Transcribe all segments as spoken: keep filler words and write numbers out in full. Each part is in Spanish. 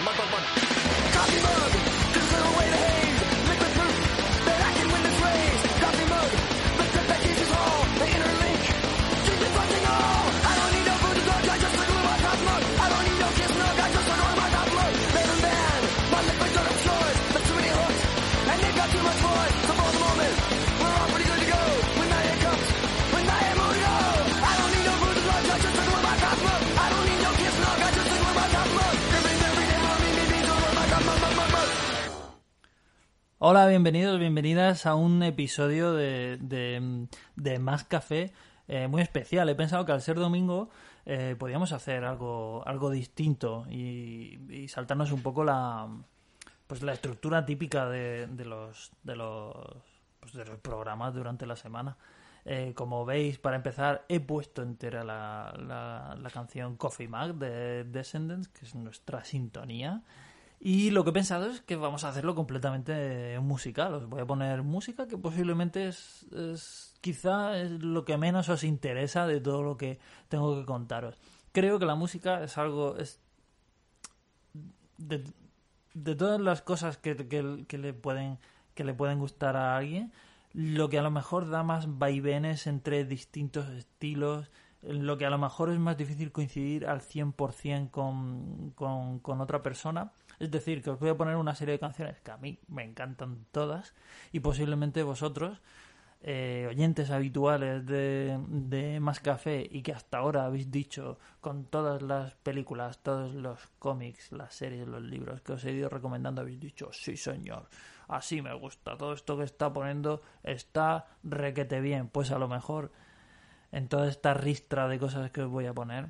Hola, bienvenidos, bienvenidas a un episodio de, de, de Más Café eh, muy especial. He pensado que al ser domingo eh, podíamos hacer algo algo distinto y, y saltarnos un poco la pues la estructura típica de, de los de los pues de los programas durante la semana. Eh, como veis, para empezar, he puesto entera la, la, la canción Coffee Mug de Descendants, que es nuestra sintonía. Y lo que he pensado es que vamos a hacerlo completamente musical. Os voy a poner música que posiblemente es, es quizá es lo que menos os interesa de todo lo que tengo que contaros. Creo que la música es algo... es de, de todas las cosas que, que, que, le pueden, que le pueden gustar a alguien, lo que a lo mejor da más vaivenes entre distintos estilos, lo que a lo mejor es más difícil coincidir al cien por ciento con, con, con otra persona. Es decir, que os voy a poner una serie de canciones que a mí me encantan todas y posiblemente vosotros, eh, oyentes habituales de, de Más Café y que hasta ahora habéis dicho con todas las películas, todos los cómics, las series, los libros que os he ido recomendando, habéis dicho, sí señor, así me gusta, todo esto que está poniendo está requete bien. Pues a lo mejor en toda esta ristra de cosas que os voy a poner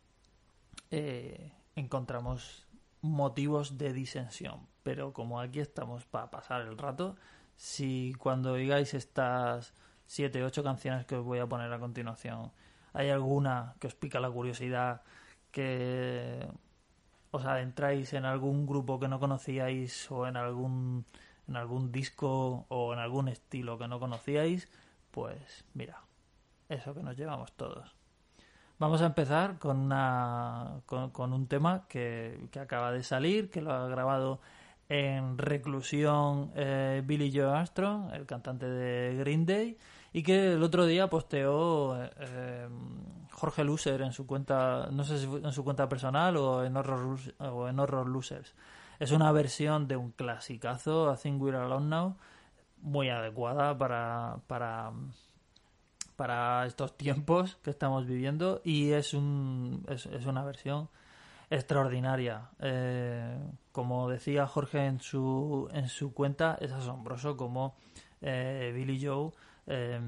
eh, encontramos motivos de disensión, pero como aquí estamos para pasar el rato, si cuando oigáis estas siete, ocho canciones que os voy a poner a continuación hay alguna que os pica la curiosidad, que os adentráis en algún grupo que no conocíais o en algún en algún disco o en algún estilo que no conocíais, pues mira, eso que nos llevamos todos. Vamos a empezar con una con, con un tema que, que acaba de salir, que lo ha grabado en reclusión eh, Billie Joe Armstrong, el cantante de Green Day, y que el otro día posteó eh, Jorge Loser en su cuenta, no sé si en su cuenta personal o en Horror, o en Horror Losers. Es una versión de un clasicazo, I Think We're Alone Now, muy adecuada para para para estos tiempos que estamos viviendo, y es un es, es una versión extraordinaria. Eh, como decía Jorge en su en su cuenta, es asombroso como eh, Billie Joe, eh,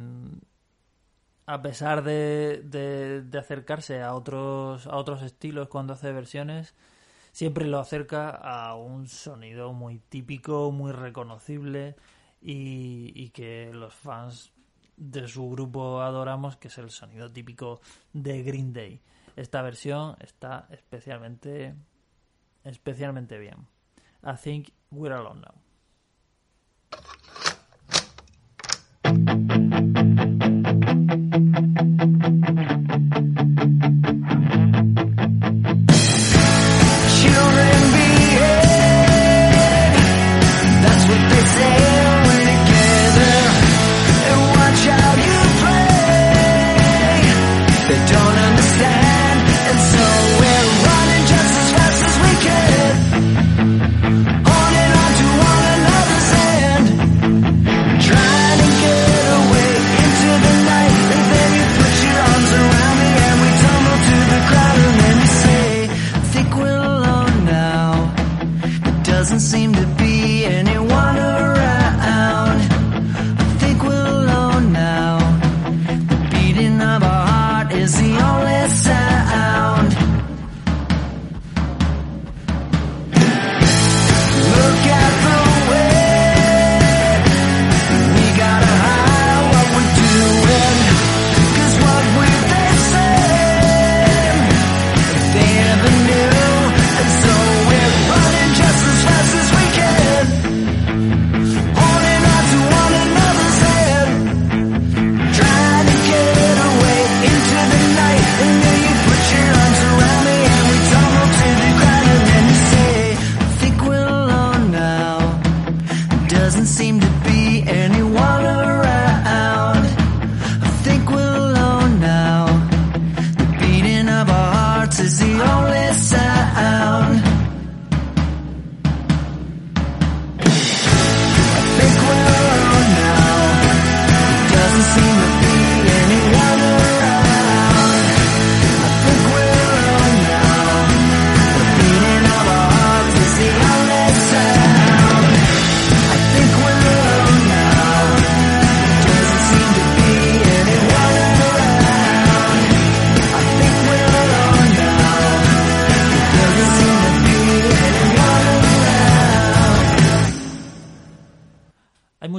a pesar de, de, de acercarse a otros a otros estilos cuando hace versiones, siempre lo acerca a un sonido muy típico, muy reconocible, y, y que los fans de su grupo adoramos, que es el sonido típico de Green Day. Esta versión está especialmente especialmente bien. I Think We're Alone Now. On and on to one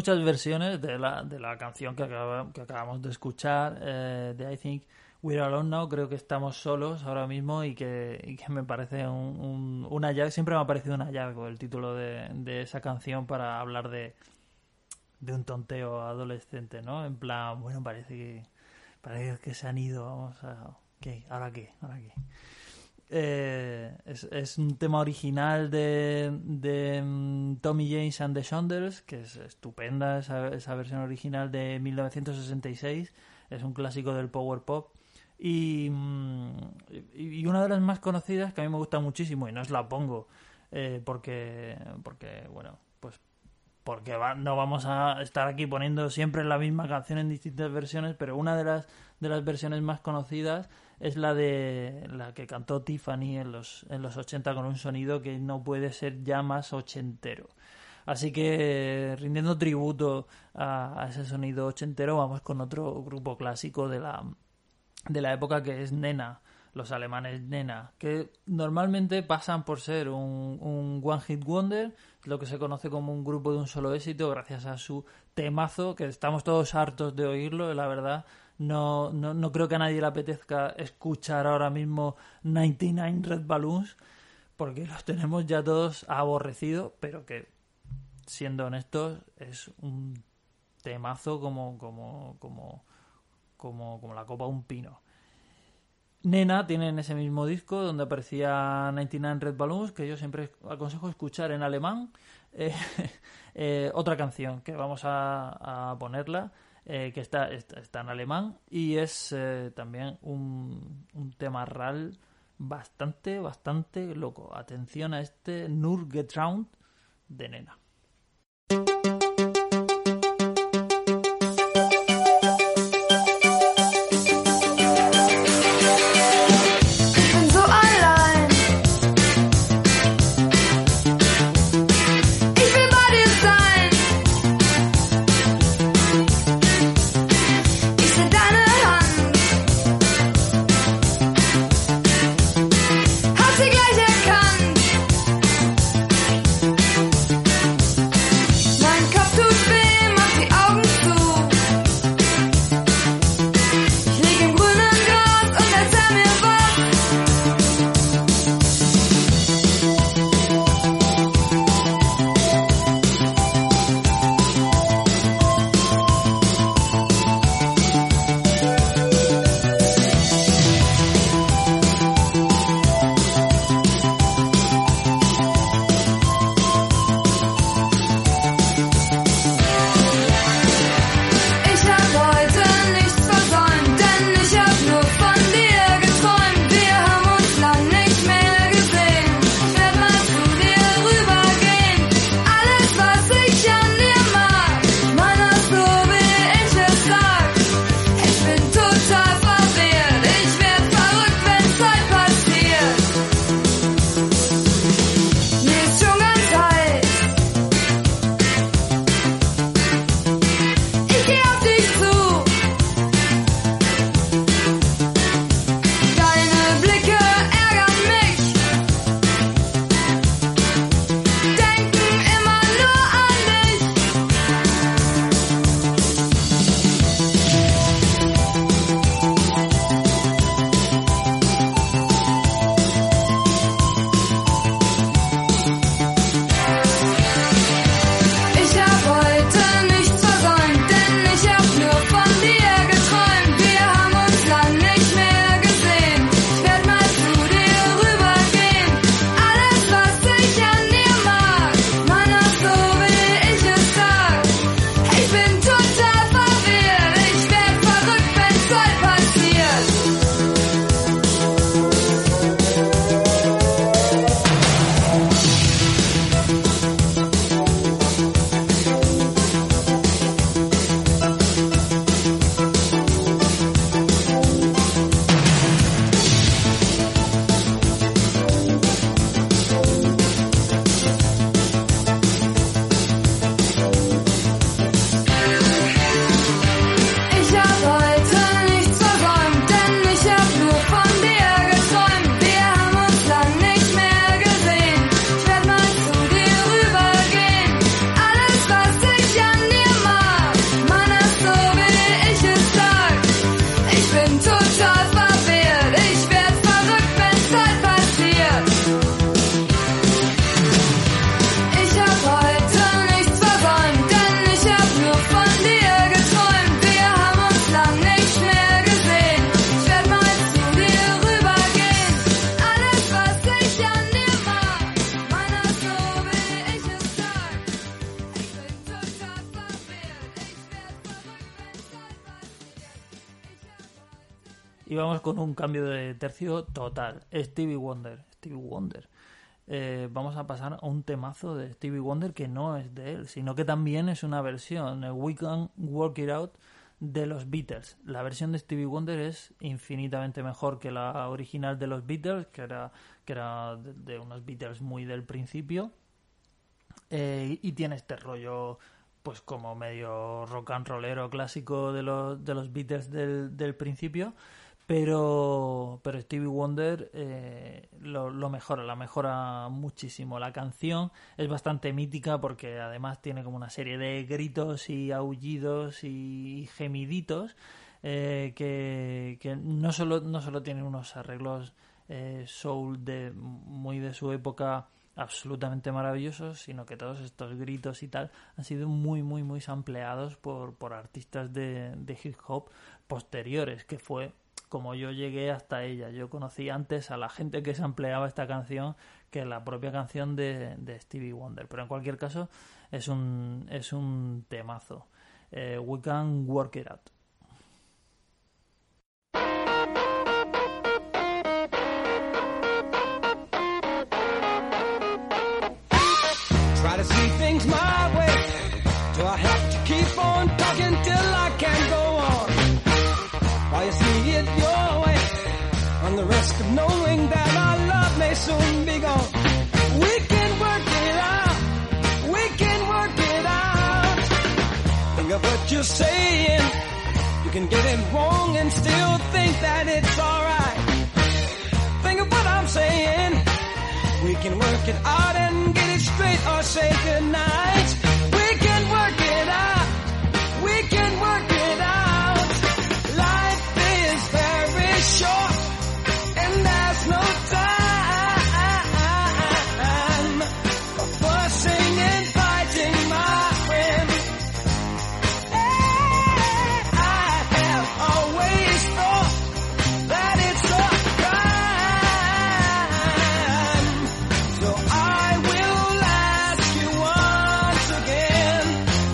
muchas versiones de la, de la canción que, acaba, que acabamos de escuchar, eh, de I Think We're Alone Now. Creo que estamos solos ahora mismo y que, y que me parece un, un, un hallazgo. Siempre me ha parecido un hallazgo el título de, de esa canción para hablar de, de un tonteo adolescente, ¿no? En plan, bueno, parece que, parece que se han ido, vamos a... ¿Qué? ¿Ahora qué? ¿Ahora qué? Eh, es, es un tema original de, de um, Tommy James and the Shondells, que es estupenda esa, esa versión original de mil novecientos sesenta y seis. Es un clásico del power pop y, um, y una de las más conocidas que a mí me gusta muchísimo, y no os la pongo eh, porque porque bueno pues porque va, no vamos a estar aquí poniendo siempre la misma canción en distintas versiones, pero una de las de las versiones más conocidas es la de la que cantó Tiffany en los en los ochenta con un sonido que no puede ser ya más ochentero. Así que, rindiendo tributo a, a ese sonido ochentero, vamos con otro grupo clásico de la de la época, que es Nena, los alemanes Nena, que normalmente pasan por ser un, un one hit wonder, lo que se conoce como un grupo de un solo éxito, gracias a su temazo, que estamos todos hartos de oírlo, la verdad. No, no, no creo que a nadie le apetezca escuchar ahora mismo noventa y nueve Red Balloons, porque los tenemos ya todos aborrecidos, pero que, siendo honestos, es un temazo como, como, como, como, como la copa de un pino. Nena tiene en ese mismo disco donde aparecía noventa y nueve Red Balloons, que yo siempre aconsejo escuchar en alemán, eh, eh, otra canción que vamos a, a ponerla, eh, que está, está, está en alemán, y es eh, también un, un tema ral bastante, bastante loco. Atención a este Nur Getraut de Nena. Hast du gleich erkannt? Y vamos con un cambio de tercio total. Stevie Wonder. Stevie Wonder. Eh, vamos a pasar a un temazo de Stevie Wonder que no es de él, sino que también es una versión, We Can Work It Out, de los Beatles. La versión de Stevie Wonder es infinitamente mejor que la original de los Beatles, que era, que era de, de unos Beatles muy del principio. Eh, y tiene este rollo pues como medio rock and rollero clásico de los, de los Beatles del, del principio, pero pero Stevie Wonder eh, lo, lo mejora, la mejora muchísimo. La canción es bastante mítica porque además tiene como una serie de gritos y aullidos y gemiditos eh, que, que no solo no solo tienen unos arreglos eh, soul de muy de su época absolutamente maravillosos, sino que todos estos gritos y tal han sido muy muy muy sampleados por, por artistas de, de hip hop posteriores, que fue como yo llegué hasta ella. Yo conocí antes a la gente que sampleaba esta canción que la propia canción de, de Stevie Wonder, pero en cualquier caso es un es un temazo. eh, We Can Work It Out. Try to see things my way. Do I have to keep on talking till I can't go on? While you see it your way, on the risk of knowing that our love may soon be gone. We can work it out. We can work it out. Think of what you're saying. You can get it wrong and still think that it's alright. Think of what I'm saying. We can work it out and get it straight or say goodnight. We can work it out. We can work it out. Life is very short and there's no time for fussing and fighting, my friend. I have always thought that it's a crime. So I will ask you once again.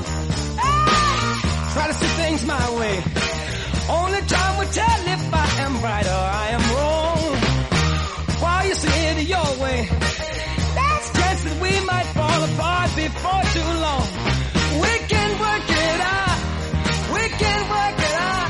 Try to see things my way. Only time will tell if I am right or I am wrong. While you see it your way, there's a chance that we might fall apart before too long. We can work it out. We can work it out.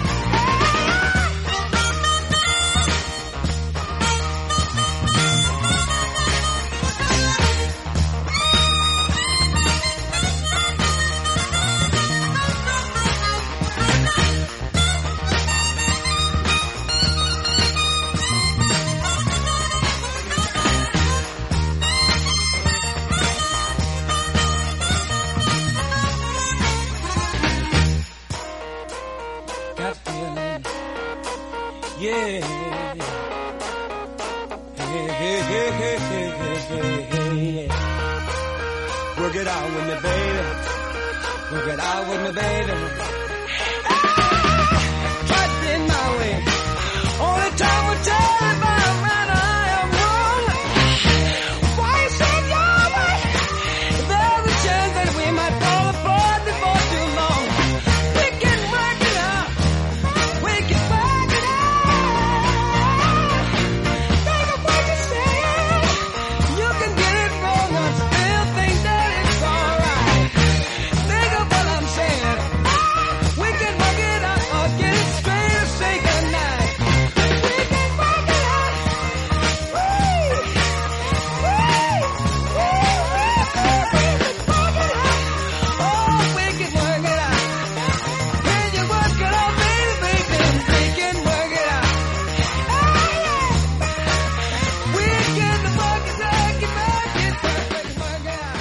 Got feeling, yeah. Hey, hey, hey, hey, hey, hey, hey. Work it out with me, baby. Work it out with me, baby. Try to be my way. Only time will tell if I'm right or I am wrong. Why you say your way? There's a chance that we might fall apart before too long. We can work it out. We can work it out. Think of what you're saying. You can get it wrong and still think that it's alright. Think of what I'm saying. We can work it out or get it straight or say goodnight. We can work it out. Woo! Woo! Woo! We can work it out. Oh, we can work it out. Can you work it out, baby, baby? We can work it out. Oh, yeah. We can work it out, work it, work it, work it, work it out.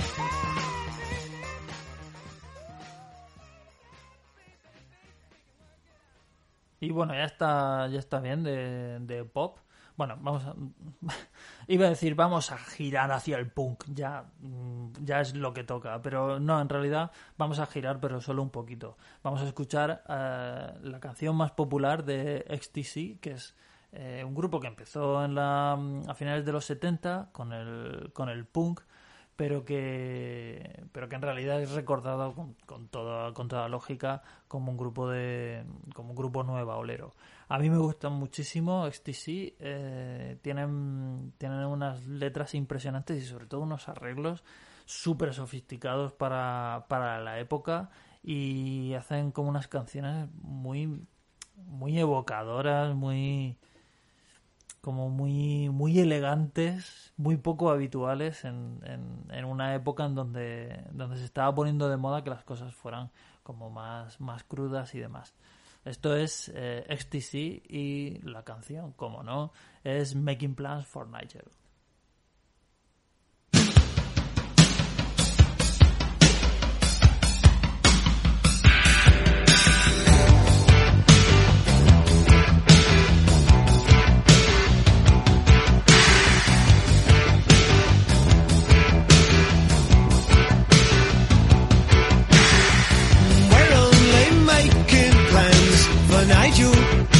Y bueno, ya está, ya está bien de, de pop. Bueno, vamos a... Iba a decir, vamos a girar hacia el punk. Ya, mm, ya es lo que toca. Pero no, en realidad vamos a girar, pero solo un poquito. Vamos a escuchar eh, la canción más popular de X T C, que es eh, un grupo que empezó en la, a finales de los setenta con el, con el punk, pero que pero que en realidad es recordado con, con toda con toda lógica como un grupo de como un grupo nueva olero. A mí me gustan muchísimo X T C, eh, tienen tienen unas letras impresionantes y sobre todo unos arreglos súper sofisticados para para la época, y hacen como unas canciones muy muy evocadoras, muy como muy muy elegantes, muy poco habituales en, en, en una época en donde, donde se estaba poniendo de moda que las cosas fueran como más, más crudas y demás. Esto es eh, X T C, y la canción, como no, es Making Plans for Nigel. Nigel,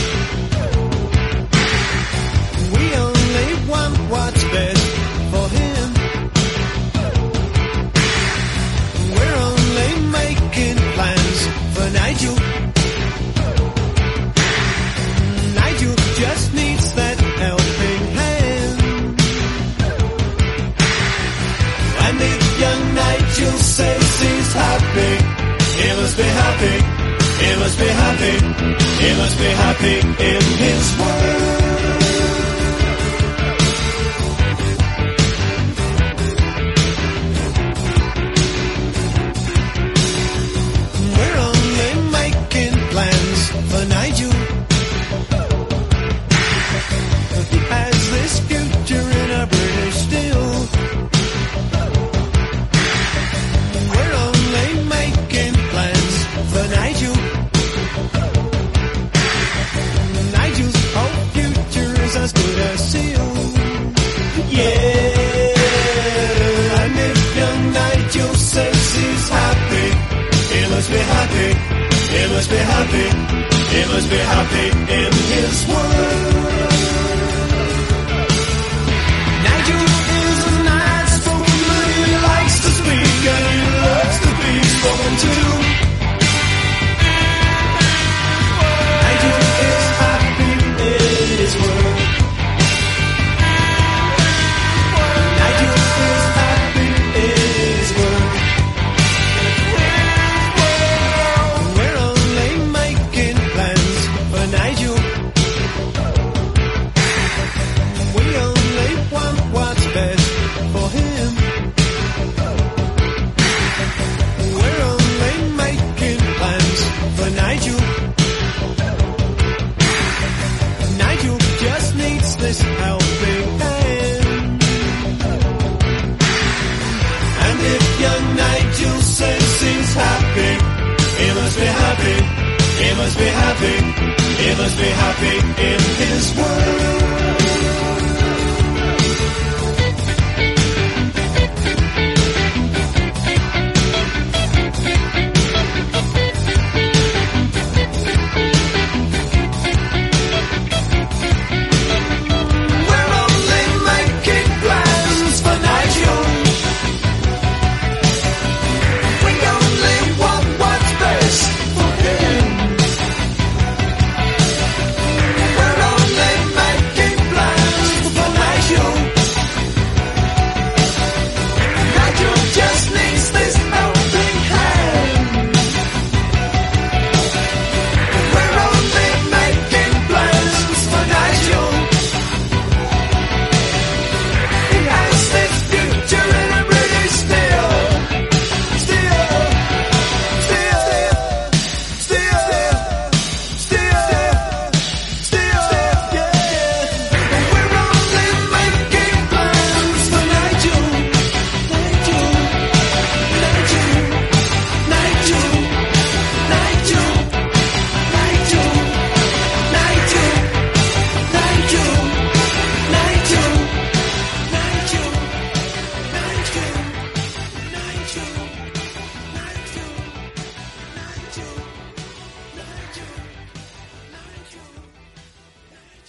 we only want what's best for him. We're only making plans for Nigel. Nigel just needs that helping hand. And if young Nigel says he's happy, he must be happy. He must be happy, he must be happy in his world. We're only making plans for Nigel. He has this future in a British steel. We're only making plans for Nigel. As good as seal. Yeah. And if young Nigel says he's happy, he must be happy, he must be happy, he must be happy in his world. Nigel is a nice spoken, he likes to speak and he loves to be spoken to. Nigel is happy in his world. This helping hand. And if young Nigel says he's happy, he must be happy, he must be happy, he must be happy in his world.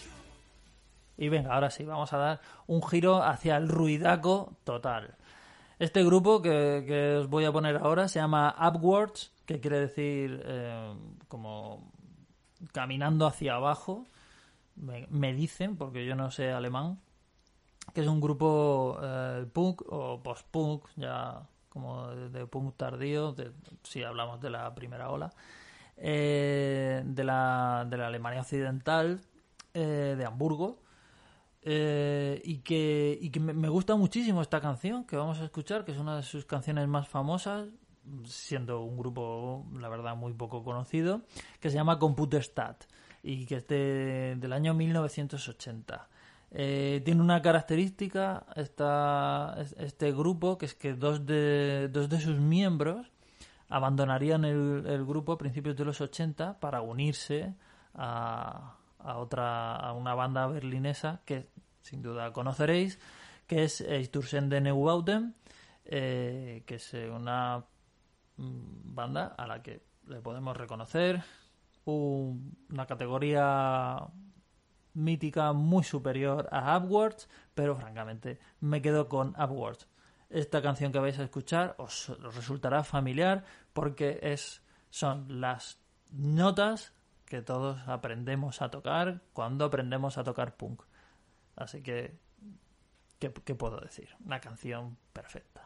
Y venga, ahora sí, vamos a dar un giro hacia el ruidaco total. Este grupo que, que os voy a poner ahora se llama Upwards, que quiere decir eh, como caminando hacia abajo, me, me dicen, porque yo no sé alemán, que es un grupo eh, punk o post-punk, ya como de, de punk tardío, de, si hablamos de la primera ola, eh, de, la, de la Alemania Occidental, eh, de Hamburgo, eh, y que, y que me, me gusta muchísimo esta canción que vamos a escuchar, que es una de sus canciones más famosas, siendo un grupo, la verdad, muy poco conocido, que se llama Computerstadt y que es de, del año mil novecientos ochenta. Eh, tiene una característica esta, este grupo, que es que dos de, dos de sus miembros abandonarían el, el grupo a principios de los ochenta para unirse a, a otra a una banda berlinesa que sin duda conoceréis, que es Einstürzende Neubauten, eh, que es una banda a la que le podemos reconocer un, una categoría mítica muy superior a Upwards, pero francamente me quedo con Upwards. Esta canción que vais a escuchar os, os resultará familiar porque es son las notas que todos aprendemos a tocar cuando aprendemos a tocar punk. Así que, ¿qué, qué puedo decir? Una canción perfecta.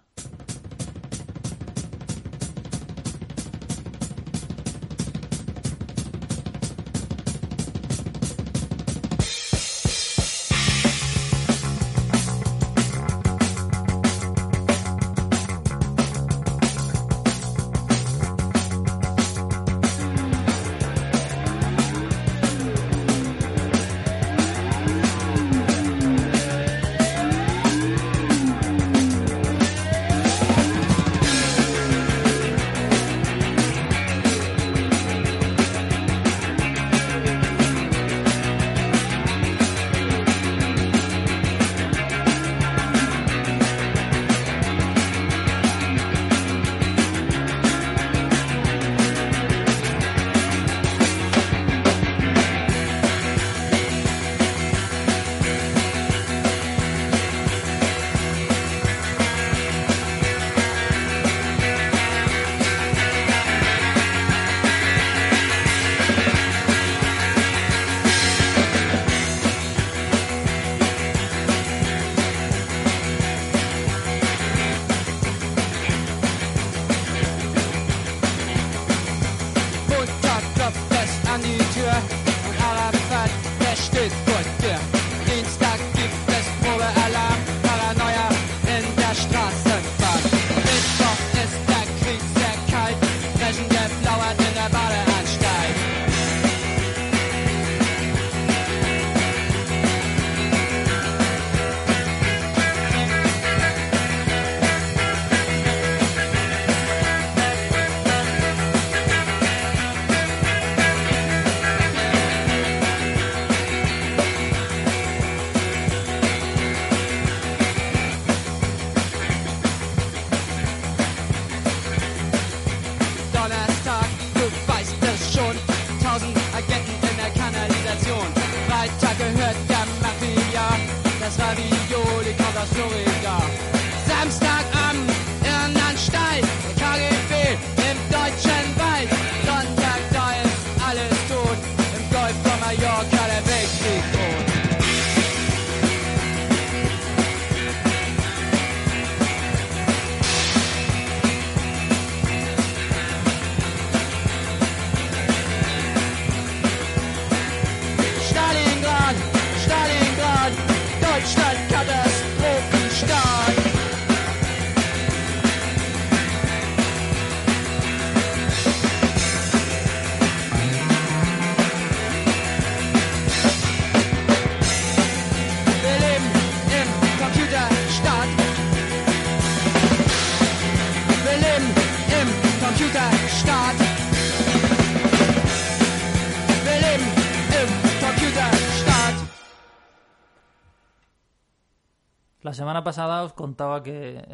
La semana pasada os contaba que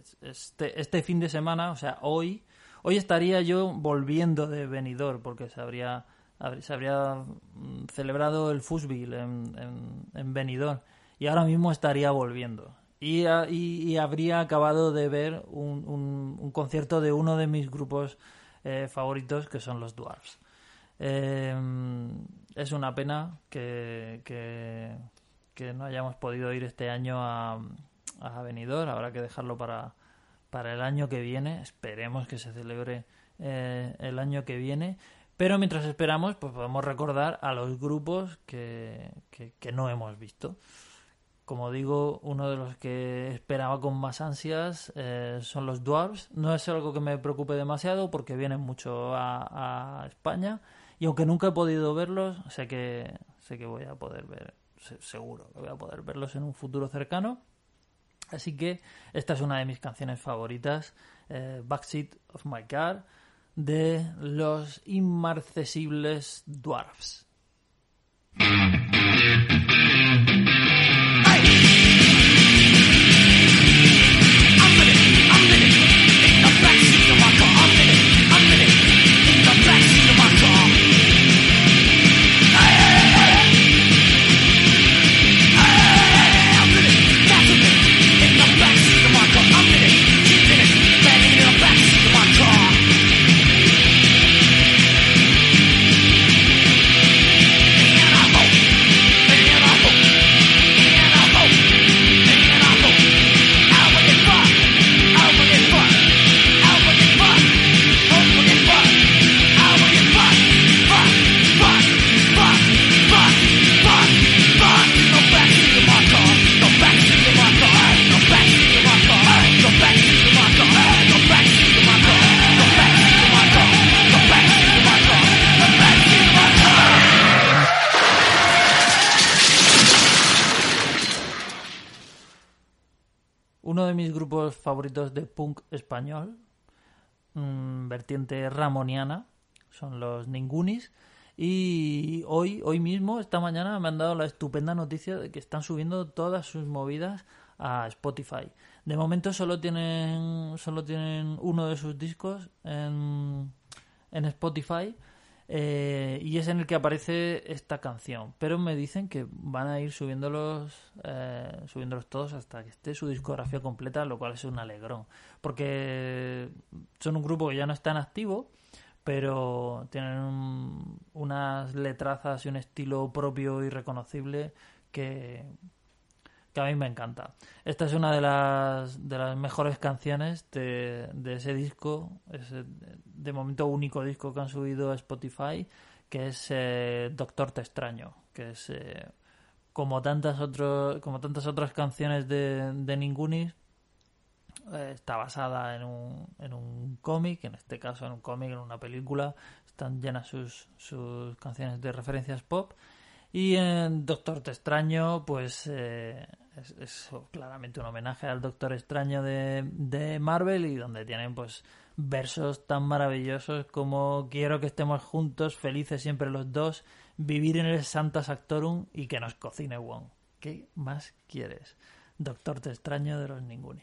este, este fin de semana, o sea, hoy, hoy estaría yo volviendo de Benidorm porque se habría, se habría celebrado el Fußball en, en, en Benidorm y ahora mismo estaría volviendo. y, a, y, y habría acabado de ver un, un, un concierto de uno de mis grupos eh, favoritos, que son los Dwarfs. Eh, es una pena que, que, que no hayamos podido ir este año a, a Benidorm. Habrá que dejarlo para, para el año que viene. Esperemos que se celebre eh, el año que viene. Pero mientras esperamos, pues podemos recordar a los grupos que, que, que no hemos visto. Como digo, uno de los que esperaba con más ansias eh, son los Dwarfs. No es algo que me preocupe demasiado porque vienen mucho a, a España y aunque nunca he podido verlos, sé que sé que voy a poder ver, seguro que voy a poder verlos en un futuro cercano. Así que esta es una de mis canciones favoritas, eh, Backseat of My Car, de los inmarcesibles Dwarfs. Uno de mis grupos favoritos de punk español, mmm, vertiente ramoniana, son los Ningunis. Y hoy, hoy mismo, esta mañana, me han dado la estupenda noticia de que están subiendo todas sus movidas a Spotify. De momento solo tienen, solo tienen uno de sus discos en, en Spotify. Eh, y es en el que aparece esta canción, pero me dicen que van a ir subiéndolos eh, subiéndolos todos hasta que esté su discografía completa, lo cual es un alegrón, porque son un grupo que ya no está en activo, pero tienen un, unas letrazas y un estilo propio y reconocible que, que a mí me encanta. Esta es una de las de las mejores canciones de, de ese disco, ese de momento único disco que han subido a Spotify, que es eh, Doctor Te Extraño, que es eh, como tantas otros como tantas otras canciones de, de Ningunis, eh, está basada en un en un cómic, en este caso en un cómic, en una película. Están llenas sus sus canciones de referencias pop. Y en Doctor Te Extraño, pues eh, es, es claramente un homenaje al Doctor Extraño de, de Marvel, y donde tienen pues versos tan maravillosos como: quiero que estemos juntos, felices siempre los dos, vivir en el Santa Sactorum y que nos cocine Wong. ¿Qué más quieres? Doctor Te Extraño de los Ningunis.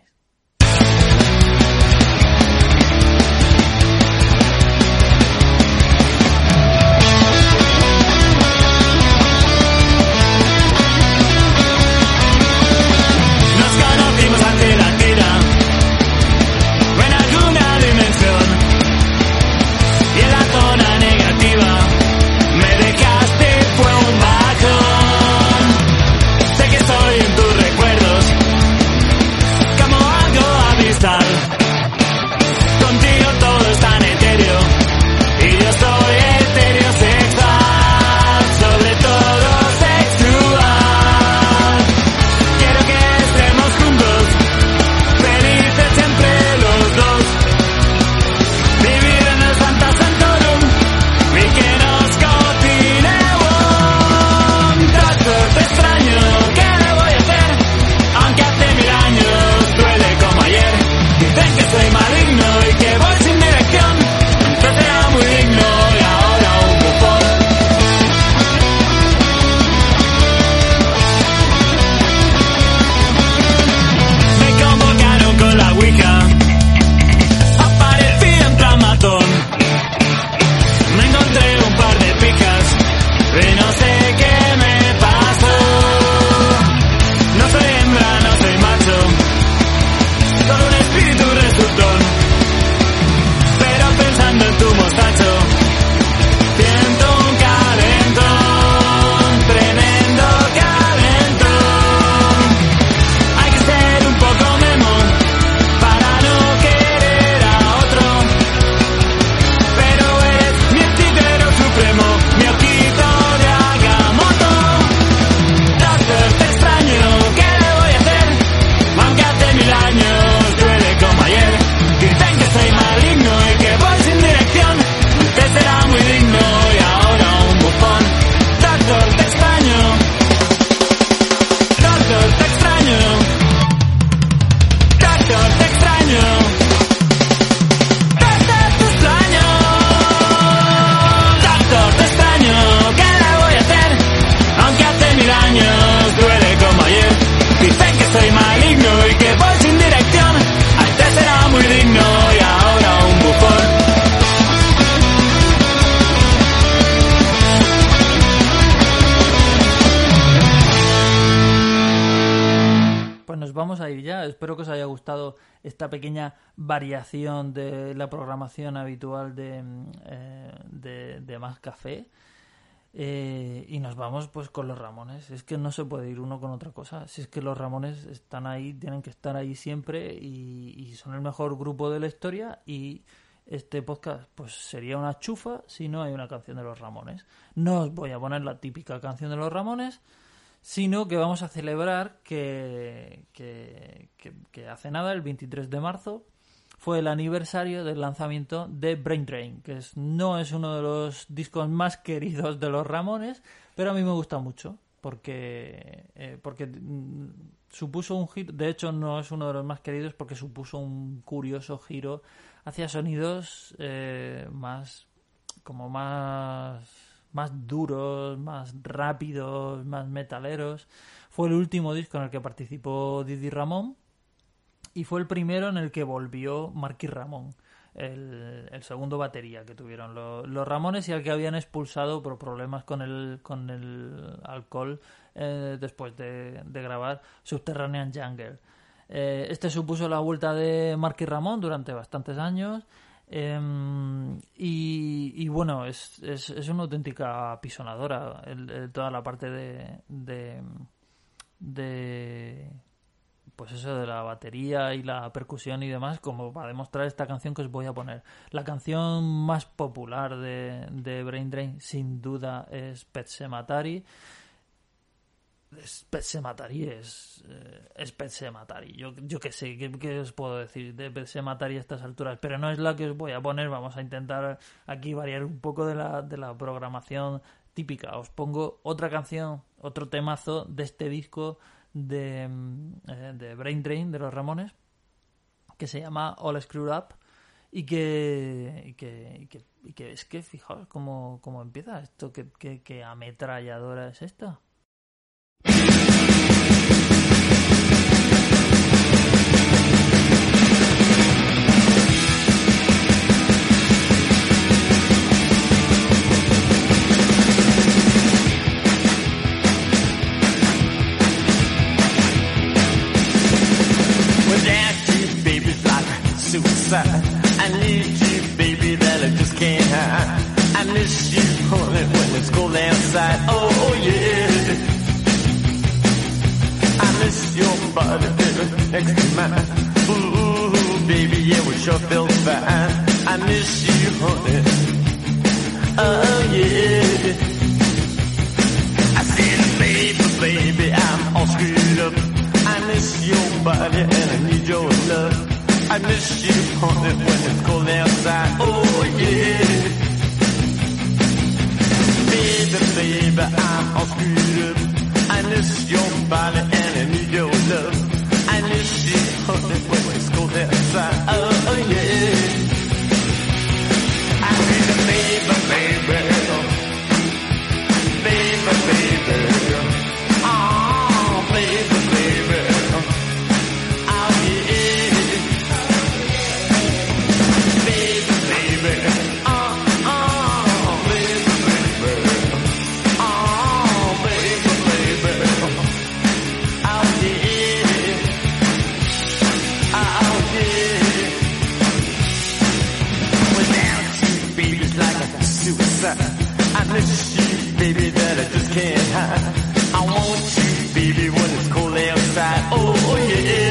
Sé que estoy en tus recuerdos, como que os haya gustado esta pequeña variación de la programación habitual de, eh, de, de Más Café. Eh, y nos vamos pues con los Ramones. Es que no se puede ir uno con otra cosa. Si es que los Ramones están ahí, tienen que estar ahí siempre y, y son el mejor grupo de la historia, y este podcast pues sería una chufa si no hay una canción de los Ramones. No os voy a poner la típica canción de los Ramones, sino que vamos a celebrar que, que, que, que hace nada, el veintitrés de marzo, fue el aniversario del lanzamiento de Brain Drain, que es, no es uno de los discos más queridos de los Ramones, pero a mí me gusta mucho, porque, eh, porque mm, supuso un giro. De hecho, no es uno de los más queridos porque supuso un curioso giro hacia sonidos eh, más, como más, más duros, más rápidos, más metaleros. Fue el último disco en el que participó Didi Ramón y fue el primero en el que volvió Marquis Ramón, el, el segundo batería que tuvieron los, los Ramones, y al que habían expulsado por problemas con el, con el alcohol eh, después de, de grabar Subterranean Jungle. Eh, este supuso la vuelta de Marquis Ramón durante bastantes años, eh, y, y bueno, es, es, es una auténtica apisonadora el, el, toda la parte de, de, de pues eso de la batería y la percusión y demás, como para demostrar esta canción que os voy a poner. La canción más popular de, de Brain Drain sin duda es Pet Sematary. Es Pet Sematary es, eh, es Pet Sematary. Yo, yo qué sé, ¿qué, ¿qué os puedo decir de Pet Sematary a estas alturas? Pero no es la que os voy a poner. Vamos a intentar aquí variar un poco de la, de la programación típica. Os pongo otra canción, otro temazo de este disco de, eh, de Brain Drain de los Ramones, que se llama All Screwed Up, y que, y que, y que, y que es que fijaos cómo, cómo empieza esto, que, que, que ametralladora es esta. Suicide. I need you, baby, that I just can't hide. I miss you, honey, when it's cold outside. Oh, oh yeah. I miss your body, baby, next to mine. Ooh, baby, yeah, we sure feel fine. I miss you, honey. Oh yeah. I said, baby, baby, I'm all screwed up. I miss your body and I need your love. I miss you, honey, when it's cold outside. Oh, yeah. Baby, baby, I'm all screwed up. I miss your body and I need your love. I miss you, honey, when it's cold outside. Oh, oh yeah. I need a baby, baby. Baby, baby. Oh, baby, baby. I miss you, baby, that I just can't hide. I want you, baby, when it's cold outside. Oh, oh yeah.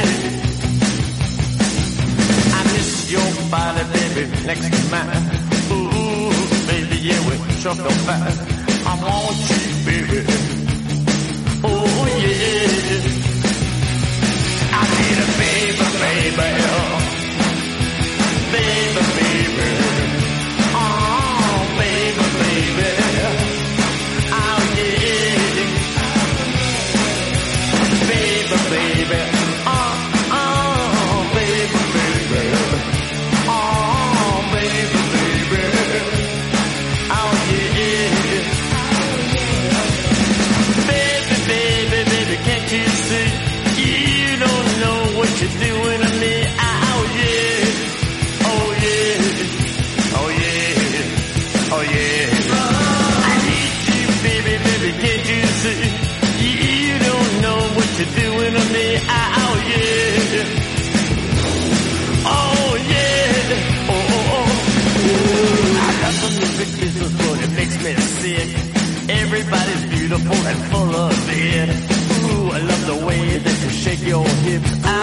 I miss your body, baby, next to mine. Ooh, baby, yeah, we sure feel fine. I want you, baby. Oh yeah. I need a baby, baby. Baby, baby. Baby, oh, oh, baby, baby, oh, baby, baby, oh, yeah, baby, baby, baby, can't you see? Ooh, I love the way that you shake your hips.